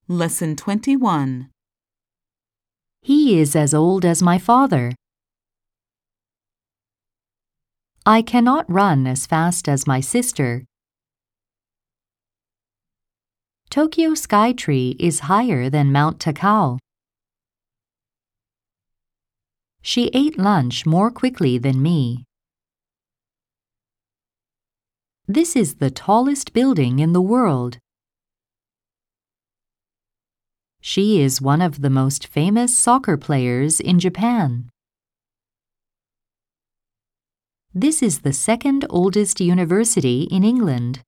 Lesson 21. He is as old as my father. I cannot run as fast as my sister. Tokyo Skytree is higher than Mount Takao. She ate lunch more quickly than me. This is the tallest building in the world. She is one of the most famous soccer players in Japan. This is the second oldest university in England.